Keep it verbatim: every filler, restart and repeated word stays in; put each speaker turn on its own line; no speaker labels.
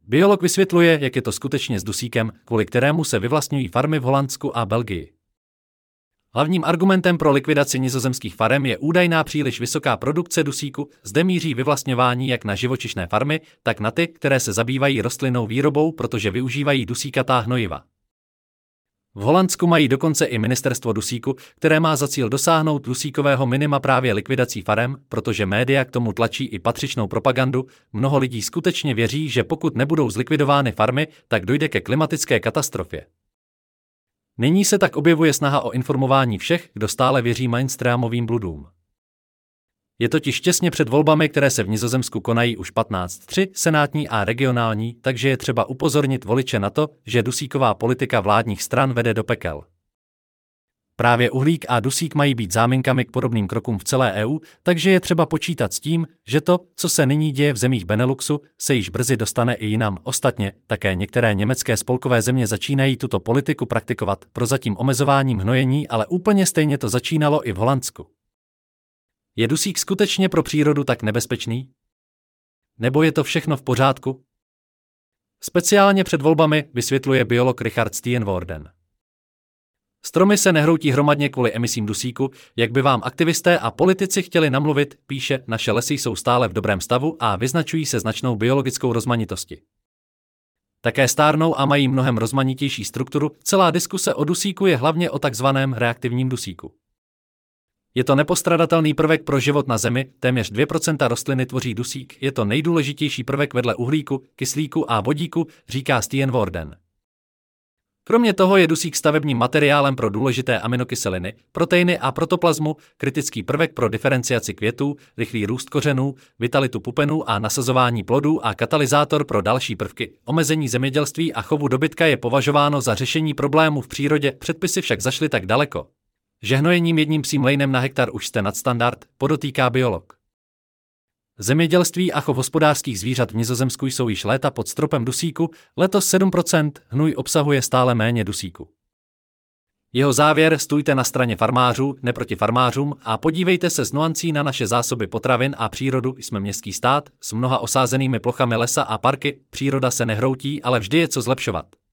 Biolog vysvětluje, jak je to skutečně s dusíkem, kvůli kterému se vyvlastňují farmy v Holandsku a Belgii. Hlavním argumentem pro likvidaci nizozemských farem je údajná příliš vysoká produkce dusíku, zde míří vyvlastňování jak na živočišné farmy, tak na ty, které se zabývají rostlinnou výrobou, protože využívají dusíkatá hnojiva. V Holandsku mají dokonce i ministerstvo dusíku, které má za cíl dosáhnout dusíkového minima právě likvidací farem, protože média k tomu tlačí i patřičnou propagandu. Mnoho lidí skutečně věří, že pokud nebudou zlikvidovány farmy, tak dojde ke klimatické katastrofě. Nyní se tak objevuje snaha o informování všech, kdo stále věří mainstreamovým bludům. Je totiž těsně před volbami, které se v Nizozemsku konají už patnáct tři, senátní a regionální, takže je třeba upozornit voliče na to, že dusíková politika vládních stran vede do pekel. Právě uhlík a dusík mají být záminkami k podobným krokům v celé E U, takže je třeba počítat s tím, že to, co se nyní děje v zemích Beneluxu, se již brzy dostane i jinam. Ostatně, také některé německé spolkové země začínají tuto politiku praktikovat, prozatím omezováním hnojení, ale úplně stejně to začínalo i v Holandsku. Je dusík skutečně pro přírodu tak nebezpečný? Nebo je to všechno v pořádku? Speciálně před volbami vysvětluje biolog Richard Steenvoorden. Stromy se nehroutí hromadně kvůli emisím dusíku, jak by vám aktivisté a politici chtěli namluvit, píše, naše lesy jsou stále v dobrém stavu a vyznačují se značnou biologickou rozmanitostí. Také stárnou a mají mnohem rozmanitější strukturu, celá diskuse o dusíku je hlavně o takzvaném reaktivním dusíku. Je to nepostradatelný prvek pro život na Zemi, téměř dvě procenta rostliny tvoří dusík, je to nejdůležitější prvek vedle uhlíku, kyslíku a vodíku, říká Steenvoorden. Kromě toho je dusík stavebním materiálem pro důležité aminokyseliny, proteiny a protoplazmu, kritický prvek pro diferenciaci květů, rychlý růst kořenů, vitalitu pupenů a nasazování plodů a katalyzátor pro další prvky. Omezení zemědělství a chovu dobytka je považováno za řešení problémů v přírodě, předpisy však zašly tak daleko, že hnojením jedním psím lejnem na hektar už jste nad standard, podotýká biolog. Zemědělství a chov hospodářských zvířat v Nizozemsku jsou již léta pod stropem dusíku, letos sedm procent, hnůj obsahuje stále méně dusíku. Jeho závěr: stůjte na straně farmářů, ne proti farmářům a podívejte se s nuancí na naše zásoby potravin a přírodu. Jsme městský stát s mnoha osázenými plochami lesa a parky, příroda se nehroutí, ale vždy je co zlepšovat.